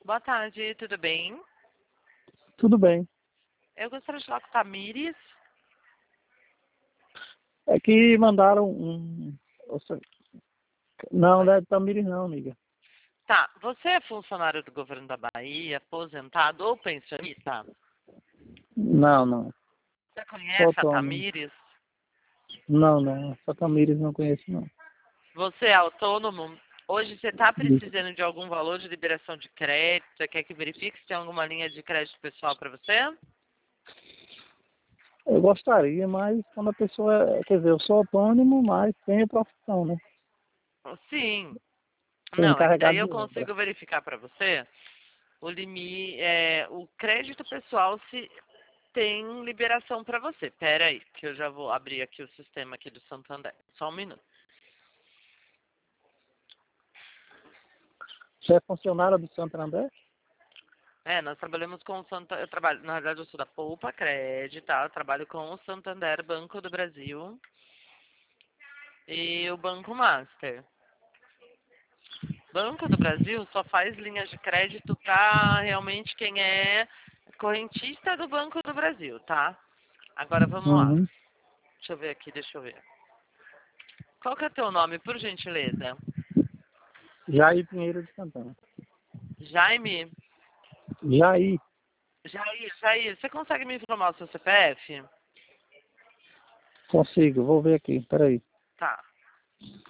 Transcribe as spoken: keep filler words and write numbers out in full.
Boa tarde, tudo bem? Tudo bem. Eu gostaria de falar com o Tamires. É que mandaram um... Nossa, não, não é Tamires não, amiga. Tá, você é funcionário do governo da Bahia, aposentado ou pensionista? Não, não. Você Sou conhece a autônomo. Tamires? Não, não. Essa Tamires não conheço, não. Você é autônomo? Hoje você está Isso. precisando de algum valor de liberação de crédito? Você quer que verifique se tem alguma linha de crédito pessoal para você? Eu gostaria, mas quando a pessoa... é- Quer dizer, eu sou autônomo, mas tenho profissão, né? Sim. Sou Não, é que daí encarregado de eu obra. consigo verificar para você o limite, é, o crédito pessoal se tem liberação para você. Pera aí, que eu já vou abrir aqui o sistema aqui do Santander. Só um minuto. Você é funcionária do Santander? É, nós trabalhamos com o Santander. Eu trabalho, na verdade, eu sou da Poupa Crédito, tá? Eu trabalho com o Santander Banco do Brasil e o Banco Master. Banco do Brasil só faz linhas de crédito para realmente quem é correntista do Banco do Brasil, tá? Agora vamos lá. Uhum. Deixa eu ver aqui, deixa eu ver. Qual que é o teu nome, por gentileza? Jair Pinheiro de Santana. Jaime? Jair. Jair, Jair, você consegue me informar o seu C P F? Consigo. Vou ver aqui. Peraí. Tá.